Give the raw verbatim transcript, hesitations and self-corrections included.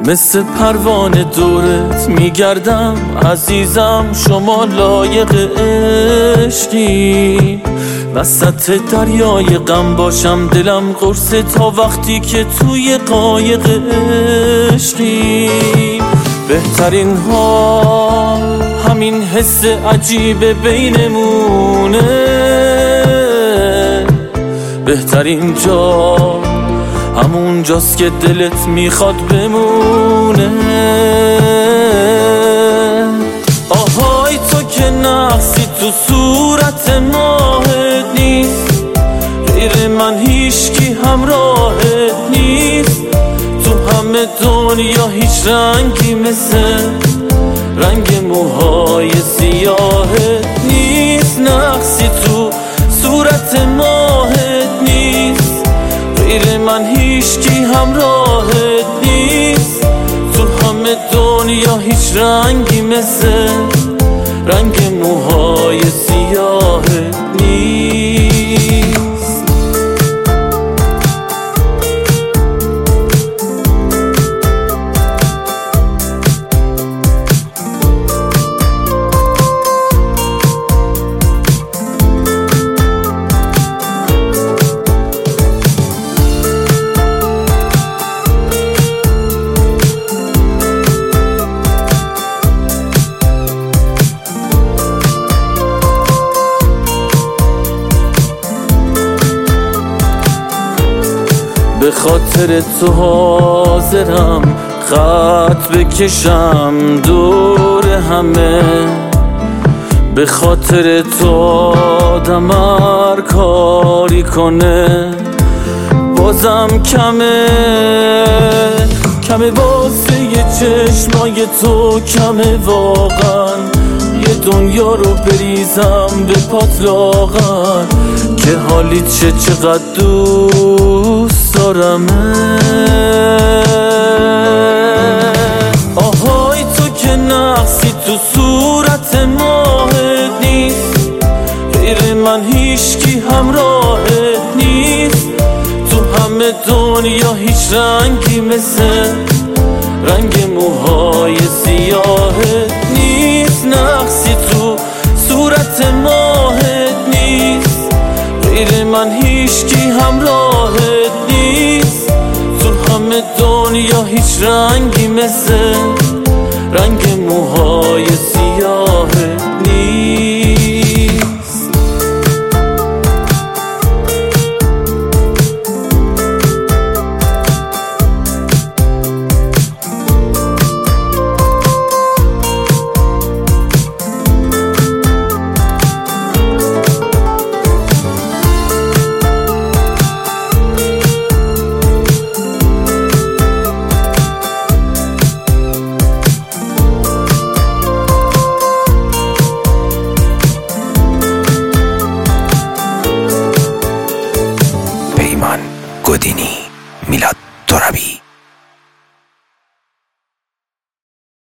مثل پروانه دورت میگردم عزیزم، شما لایق عشقی. وسط دریای غم باشم دلم قرص تا وقتی که توی قایق عشقی. بهترین ها همین حس عجیب بینمونه، بهترین جا همون جاست که دلت میخواد بمونه. آهای تو که نقصی تو صورت ماهت نیست، غیر من هیچکی همراهت نیست. تو همه دنیا هیچ رنگی مثل رنگ موهای سیاهت نیست. نقصی تو صورت ماهت نیست، غیر من هیچکی همراهت نیست. تو همه دنیا هیچ رنگی مثل رنگ موهای سیاهت نیست. به خاطر تو حاضرم خط بکشم دور همه، به خاطر تو آدم هر کاری کنه بازم کمه. کمه واسه یه چشمای تو، کمه واقعا یه دنیا رو بریزم به پات لاغر، که حالی چه چقدر دوست دارمه. آهای تو که نقصی تو صورت ماهت نیست، غیر من هیچکی همراهت نیست. تو همه دنیا هیچ رنگی مثل رنگ موهای سیاهت نیست. نقصی تو صورت ماهت نیست، غیر من هیچکی همراهت نیست. تو همه دنیا هیچ رنگی مثل رنگ موهای سیاه